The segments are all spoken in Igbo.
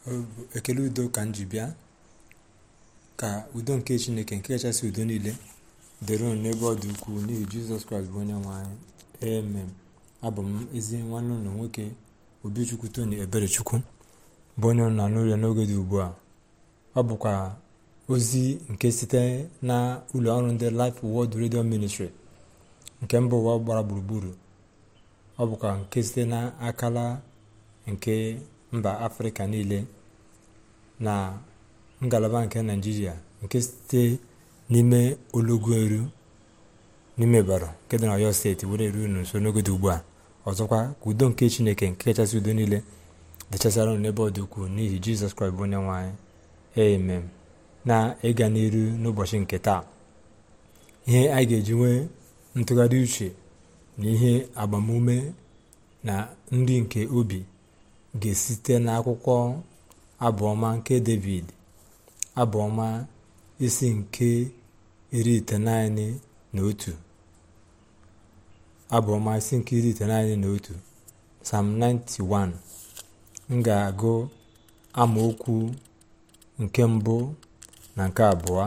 Ekele udo ka m ji bịa, ka udo nke Chineke nke kachasị udo niile dịrị unu n'ebe ọ dị ukwuu n'ihi Jizọs Kraịst bụ onye nwe anyị. Amen. Abụ m ezi nwanne ụlọ nwoke Obichukwu Tony Eberechukwu, bụ onye nọ n'ụlọ n'oge dị ugbu a. Ọ bụkwa ozi nke site na ụlọ ọrụ ndị Life Word Radio Ministry nke mba ụwa gbara gburugburu. Ọ bụkwa nke site na akala nke mba Afrịka niile na ngalaba nke Naịjirịa, nke site n'ime Olọgụrụ n'ime Ịbàrà nke dị n'Ọyọ steeti were eru unu nso n'oge dị ugbu a. Ọzọkwa ka udo nke Chineke nke kachasị udo niile dịchasara unu n'ebe ọ dị ukwuu n'ihi Jizọs Kraịst bụ onye nwe anyị. Amen. Na ịga n'iru n'ụbọchị nke taa, ihe anyị ga-eji nwee ntụgharị uche na ihe agbamume na nri nke obi ga-esite n'akwụkwọ abụọma nke David, abụọma isi nke 91, abụọma isi nke 91, Psalm 91. M ga-agụ amaokwu nke mbụ na nke abụọ.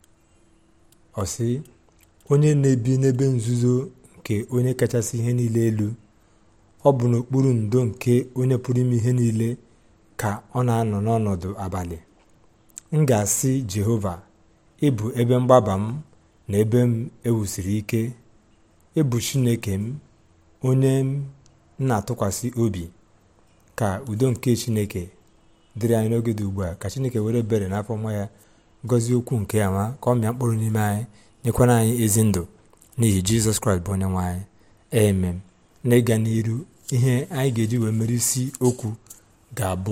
Ọ sị, onye na-ebi n'ebe nzuzo nke onye kachasị ihe niile elu, ọ bụ n'okpuru ndo nke onye pụrụ ime ihe niile ka ọ na-anọ n'ọnọdụ abalị. M ga-asị Jehova, ị bụ ebe mgbaba m na ebe m ewusiri ike, ị bụ Chineke m, onye m na-atụkwasị obi. Ka udo nke Chineke dịrị anyị n'oge dị ugbu a. Ka Chineke were ebere n'afọ ọma ya gọzie okwu nke ya, ma ka ọ mịa mkpụrụ n'ime anyị, nyekwana anyị ezi ndụ n'ihi Jizọs Kraịst bụ onye nwe anyị. Amen. Na ịga n'iru, ihe anyị ga-eji wee mere isi okwu ga-abụ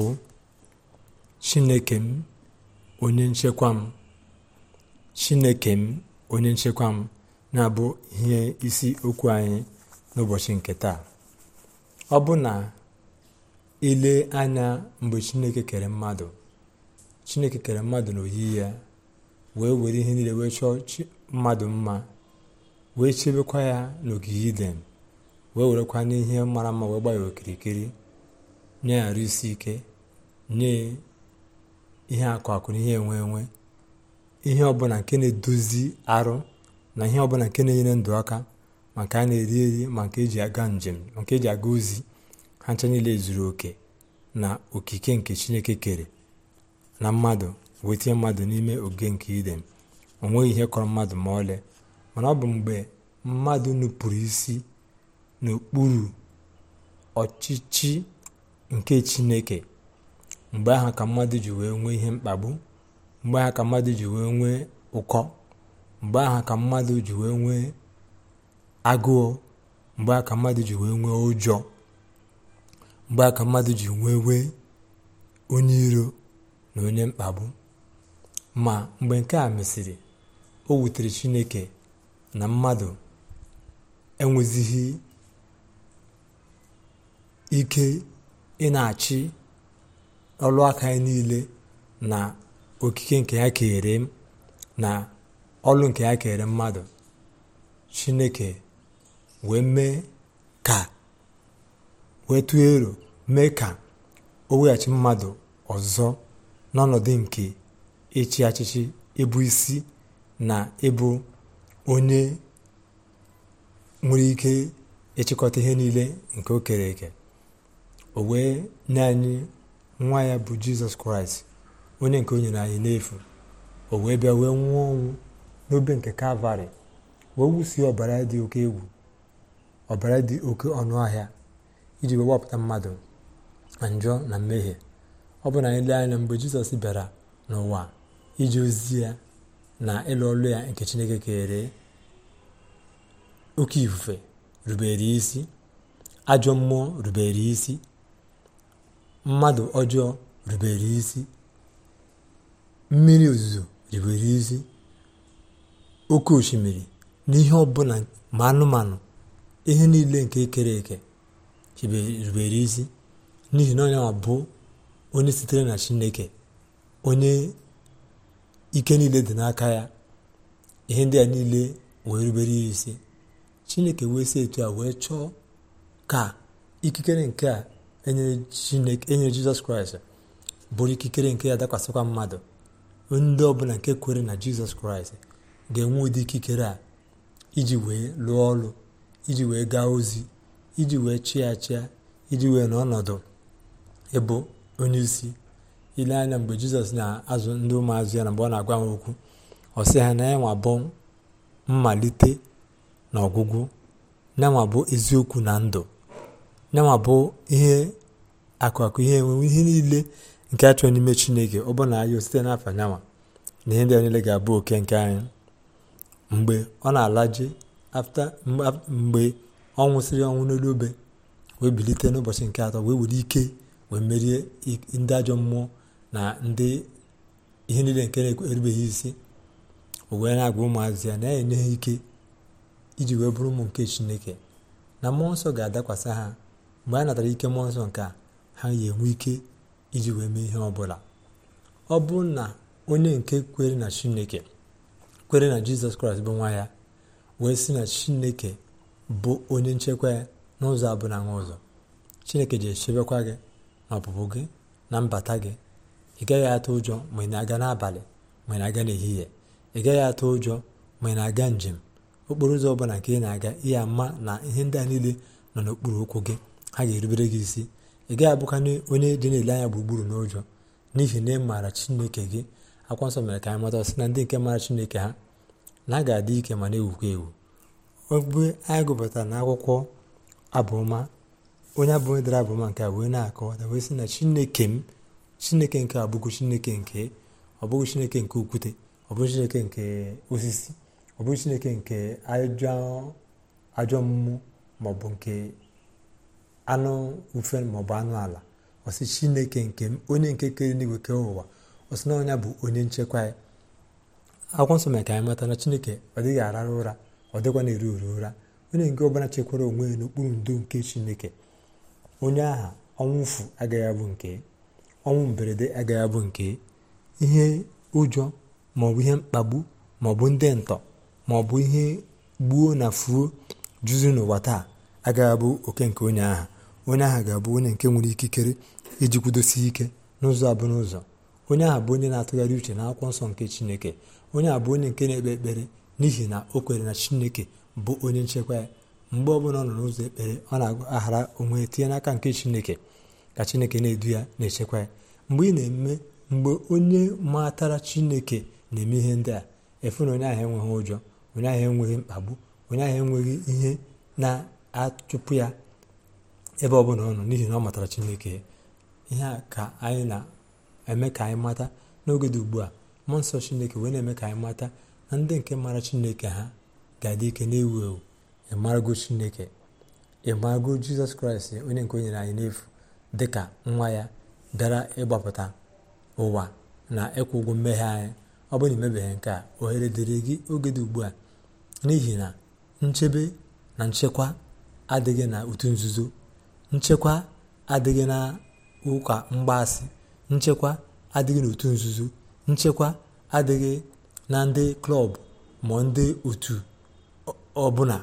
Chineke m, onye nchekwa m. Chineke m, onye nchekwa m, na-abụ ihe isi okwu anyị n'ụbọchị nke taa. Ọ bụ na ile anya, mgbe Chineke kere mmadụ n'oyiyi ya, wee were ihe niile wee chọọ mmadụ mma, wee chebekwa ya n'ogige Iden, wee werekwa n'ihe mara mma wee gbaa ya okirikiri, nye ya arụ isi ike, nye ihe akụ akụ na ihe enwe enwe, ihe ọbụla nke na-edozi arụ na ihe ọbụla nke na-enyere ndụ aka, ma nke a na-eri eri, ma nke eji aga njem, ma nke eji aga ozi. Ha ncha niile zuru oke na okike nke Chineke kere na mmadụ, wee tinye mmadụ n'ime oge nke Iden. O nweghị ihe kọrọ mmadụ ma ọlị, mana ọ bụ mgbe mmadụ nupụrụ isi n'okpuru ọchịchị nke Chineke, mgbe ahụ ka mmadụ ji wee nwee ihe mkpagbu, mgbe ahụ ka mmadụ ji wee nwee ụkọ, mgbe ahụ ka mmadụ ji wee nwee agụụ, mgbe ahụ ka mmadụ ji wee nwee ụjọ, mgbe ahụ ka mmadụ ji wee onye iro na onye mkpagbu. Ma mgbe nke a mesịrị, o wutere Chineke na mmadụ enwezighị ike ị na-achị ọlụ aka ya niile na okike nke ya kere na ọlụ nke ya kere mmadụ. Chineke wee mee ka wee tụọ ero, mee ka o weghachi mmadụ ọzọ n'ọnọdụ nke ịchị achịchị, ịbụ isi na ịbụ onye nwere ike ịchịkọta ihe niile nke o kere eke. O wee nye anyị nwa ya bụ Jizọs Kraịst, onye nke o nyere anyị n'efu. O wee bịa wee nwụọ ọnwụ n'obe nke Kalvarị, wee wusie ọbara dị oke egwu, ọbara dị oke ọnụ ahịa, iji wee gbapụta mmadụ na njọ na mmehie. Ọ bụ na anyị lee anya, mgbe Jizọs bịara n'ụwa ije ozi ya na ịlụ ọlụ ya nke Chineke kere, oke ifufe rubere isi, ajọ mmụọ rubere isi, mmadụ ọjọọ rubere isi, mmiri ozuzo rubere isi, oke osimiri na ihe ọbụla ma anụmanụ, ihe niile nke ekere eke rubere isi, n'ihi na onye bụ onye sitere na Chineke, onye ike niile dị n'aka ya. Ihe ndị a niile wee rubere ya isi. Chineke wee si etu a wee chọọ ka ikikere nke a enyere Jizọs Kraịst bụrụ ikikere nke ya dakwasịkwa mmadụ. Ndị ọbụla nke kwere na Jizọs Kraịst ga-enwe ụdị ikikere a iji wee lụọ ọrụ, iji wee gaa ozi, iji wee chịa achịa, iji wee n'ọnọdụ ịbụ onye isi. Ile anya mgbe Jizọs na-azụ ndị ụmụazụ ya na mgbe ọ na-agwa ha okwu, ọ sị ha na ya nwa bụ mmalite na ọgwụgwụ, nyanwa bụ eziokwu na ndụ, nyanwa bụ ihe akụakụ, ihe enwe, ihe niile nke a chọrọ n'ime Chineke. Ọ bụ na anyị site n'afọ nyanwa na ihe ndị a niile ga-abụ oke nke anyị. Mgbe ọ na-alaje mgbe ọ nwụsịrị ọnwụ n'elu obe, wee bilite n'ụbọchị nke atọ, wee were ike wee merie ndị ajọ mmụọ na ndị ihe niile nke na-erubeghị isi. O wee na-agwa ụmụazị ya na ya enye ha ike iji wee bụrụ ụmụ nke Chineke, na mmụọ nsọ ga-adakwasị ha. Mgbe a natara ike mmụọ nsọ nke a, ha ga-enwe ike iji wee mee ihe ọbụla. Ọ bụ na onye nke kwere na Chineke, kwere na Jizọs Kraịst bụ nwa ya, wee sị na Chineke bụ onye nchekwa ya n'ụzọ abụla nwa ụzọ, Chineke ji echebekwa gị na ọpụpụ gị na mbata gị. Ị gaghị atụ ụjọ ma ị na-aga n'abalị ma ị na-aga n'ehihie. Ị gaghị atụ ụjọ ma ị na-aga njem. Okporo ụzọ ọbụla nke ị na-aga, ihe ama na ihe ndị a niile nọ n'okpuru ụkwụ gị, ha ga-erubere gị isi. Ị gaghị abụkwana onye dị na-ele anya gburugburu n'ụjọ, n'ihi na ị maara Chineke gị. Akwụkwọ nsọ mere ka anyị mata sị na ndị nke maara Chineke ha na a ga-adị ike ma na-ewukwa ewu. Mgbe anyị gụpụtara na akwụkwọ Abụọma, onye abụọ dere Abụọma nke a wee na-akọwata wee sị na Chineke m, Chineke nke abụghị Chineke nke, ọ bụghị Chineke nke okwute, ọ bụghị Chineke nke osisi, ọ bụghị Chineke nke ajọ mmụọ maọbụ nke anụ ufe maọbụ anụ ala. Ọ sị Chineke nke m, onye nke kere n'igwe kee ụwa. Ọ sị na onye bụ onye nchekwa ya. Akwụkwọ nsọ mere ka anyị mata na Chineke ọ dịghị arara ụra, ọ dịkwa na-eru ụra. Onye nke ọbụla chekwara onwe ya n'okpuru ndo nke Chineke, onye aha ọnwụ ụfụ agaghị abụ nke, ọnwụ mberede agaghị abụ nke, ihe ụjọ maọbụ ihe mkpagbu maọbụ ndị ntọ maọbụ ihe gbuo na fuo juzi n'ụwa taa agaghị abụ oke nke onye aha. Onye aha ga-abụ onye nke nwere ikikere iji kwudosi ike n'ụzọ abụ n'ụzọ. Onye aha bụ onye na-atụgharị uche na akwụkwọ nsọ nke Chineke. Onye a bụ onye nke na-ekpe ekpere n'ihi na o kwere na Chineke bụ onye nchekwa ya. Mgbe ọbụla ọ nọ n'ụzọ ekpere, ọ na-aghara onwe tinye n'aka nke Chineke ka Chineke na-edu ya, na-echekwa ya. Mgbe onye matara Chineke na-eme ihe ndị a, efu na onye ahụ enweghị ụjọ, onye ahụ enweghị mkpagbu, onye ahụ enweghị ihe na-achụpụ ya ebe ọbụla ọ nọ, n'ihi na ọ matara Chineke. Ihe a ka anyị na-eme ka anyị mata n'oge dị ugbu a. Mmụọ nsọ Chineke wee na-eme ka anyị mata na ndị nke mara Chineke ha ga-adị ike na-ewu ewu. Ịmarago Chineke, ịmarago Jizọs Kraịst, onye nke o nyere anyị n'efu dịka nwa ya bịara ịgbapụta ụwa na ịkwụ ụgwọ mmehie anyị. Ọ bụrụ na imebeghị nke a, ohere dịrị gị oge dị ugbu a, n'ihi na nchebe na nchekwa adịghị na otu nzuzo, nchekwa adịghị na ụka mgbaasị, nchekwa adịghị n'otu nzuzo, nchekwa adịghị na ndị klọb ma ndị otu ọbụla.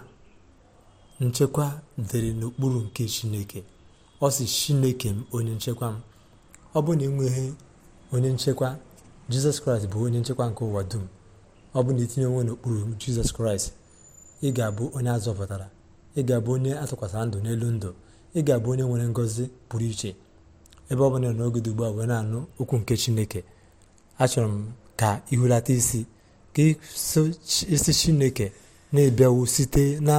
Nchekwa dịrị n'okpuru nke Chineke. Ọ sị Chineke m onye nchekwa m. Ọ bụ na enweghị onye nchekwa, Jizọs Kraịst bụ onye nchekwa nke ụwa dum. Ọ bụ na itinye onwe n'okpuru Jizọs Kraịst, ị ga-abụ onye azọpụtara, ị ga-abụ onye atụkwasịra ndụ n'elu ndụ, ị ga-abụ onye nwere ngọzi pụrụ iche. Ebe ọ bụla n'oge dị ugbu a wee na-anụ okwu nke Chineke, achọrọ m ka ihulata isi ka isi Chineke na-ebiawu site na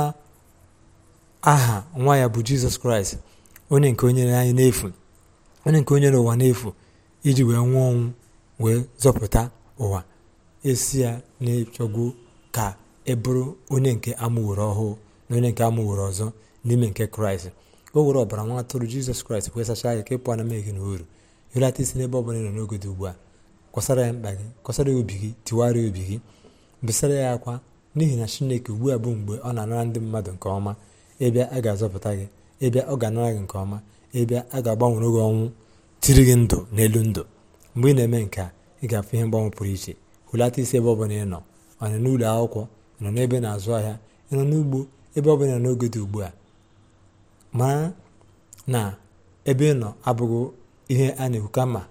aha nwa ya bụ Jizọs Kraịst, onye nke onye anyị n'efu, onye nke onye n'ụwa n'efu, iji wee nwụọ ọnwụ wee zọpụta ụwa. Esi ya na-echọgwu ka ị bụrụ onye nke amụworo ọhụụ na onye nke amụworo ọzọ n'ime nke Kraịst. O were ọbara nwa atụrụ Jizọs Kraịst wee sachaa ya ka ị pụọ na mmehie gị na oru. Ihulata isi n'ebe ọ bụla nọ n'oge dị ugbu a, kwasara ya mkpa gị, kwasara ya obi gị, tiwara ya obi gị, besara ya akwa, n'ihi na Chineke ugbu a bụ mgbe ọ na-anara ndị mmadụ nke ọma. Ịbịa, a ga-azọpụta gị. Ịbịa, ọ ga-anara gị nke ọma. Ịbịa, a ga-agbanwere gị ọnwụ, tiri gị ndụ n'elu ndụ. Mgbe ị na-eme nke a, ị ga-afụ ihe mgbanwe pụrụ iche. Hulata isi ebe ọ bụla ị nọ, ọ nọ n'ụlọ akwụkwọ, ị nọ n'ebe na-azụ ahịa, ị nọ n'ugbo, ebe ọ bụla n'oge dị ugbu a, mara na ebe ị nọ abụghị ihe a na-ekwu, kama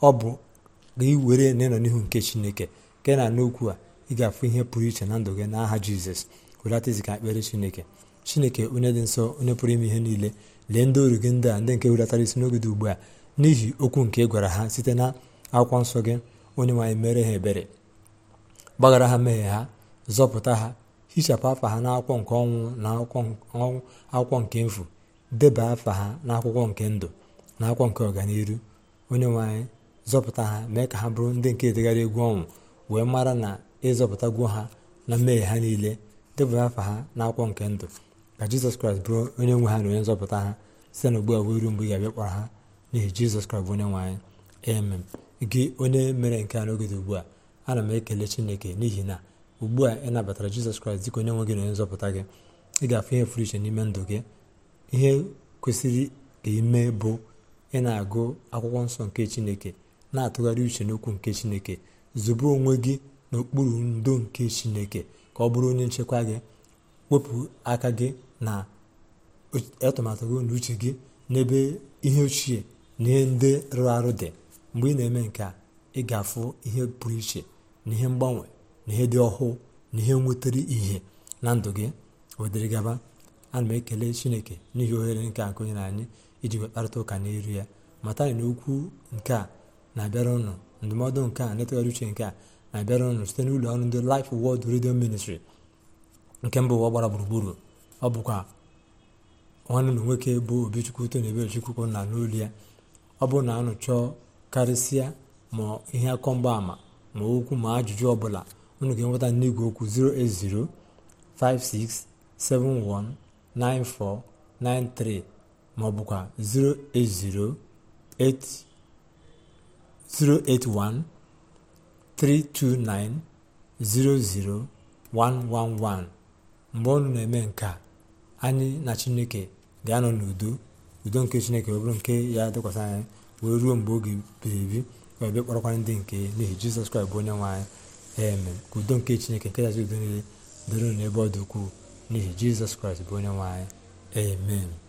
ọ bụ ga iwere na ịnọ n'ihu nke Chineke nke na n'okwu a ị ga-afụ ihe pụrụ iche na ndụ gị n'aha Jizọs. Welata isi ka ekpere Chineke onye dị nsọ, onye pụrụ ime ihe niile, lee ndị oru gị ndị a ndị nke hulatara isi n'oge dị ugbu a n'ihi okwu nke ị gwara ha site na akwụkwọ nsọ gị. Onye nwaanyị mere ha ebere, gbaghara ha mmehie ha, zọpụta ha, hichapụ afa ha n'akwụkwọ nke ọnwụ na akwụkwọ nke mfu, deba afa ha n'akwụkwọ nke ndụ na akwụkwọ nke ọganiru. Onye nwaanyị zọpụta ha, mee ka ha bụrụ ndị nke edegara egwu ọnwụ, wee mara na ịzọpụtagwo ha na mmehie ha niile, deba afa ha n'akwụkwọ nke ndụ, ka Jizọs Kraịst bụrụ onye nwe ha na onye nzọpụta ha site na ugbu a wee ruo mgbe ị ga-abịa kpọrọ ha n'ihi Jizọs Kraịst bụ onye nwe anyị. Amen. Gị onye mere nke a n'oge dị ugbu a, ana m ekele Chineke n'ihi na ugbu a ị nabatara Jizọs Kraịst dịka onye nwe gị na onye nzọpụta gị. Ị ga-afụ ihe pụrụ iche n'ime ndụ gị. Ihe kwesịrị ka ime bụ ị na-agụ akwụkwọ nsọ nke Chineke, na-atụgharị uche n'okwu nke Chineke, zube onwe gị n'okpuru ndo nke Chineke ka ọ bụrụ onye nchekwa gị. Wepụ aka gị na atụmatụ gị na uche gị n'ebe ihe ochie na ihe ndị rụrụ arụ dị. Mgbe ị na-eme nke a, ị ga-afụ ihe pụrụ iche na ihe mgbanwe na ihe dị ọhụụ na ihe nwetara ihe na ndụ gị wedịrị gaba. Ana m ekele Chineke n'ihi ohere nke a nke onye na anyị iji wekparịta ụka n'iru ya. Mata na okwu nke a na-abịara ụnụ, ndụmọdụ nke a na-etụgharị uche nke a na-abịara ụnụ site n'ụlọ ọrụ ndị Life Word Radio Ministry nke mba ụwa gbara gburugburu. Ọ bụkwa nwanne ụlọ nwoke bụ Obichukwu Tony Eberechukwu na n'olu ya. Ọ bụrụ na unu chọọ karịsịa ma ihe akọ mgbaama ma okwu ma ajụjụ ọbụla, unu ga-enweta n'igwe okwu 08056719493 ma ọ bụkwa 0808293290011. Mgbe ọnụ na-eme nke a, anyị na Chineke ga-anọ n'udo nke Chineke ọ bụrụ nke ya dịkwasị anyị wee ruo mgbe oge biri ebi ka ọbịa kpọrọkwa ndị nke n'ihi Jizọs Kraịst bụ onye nwe anyị. Amen. Ka udo nke Chineke nke kachasị udo niile dịrị n'ebe ọ dị ukwuu n'ihi Jizọs Kraịst bụ onye nwe anyị. Amen.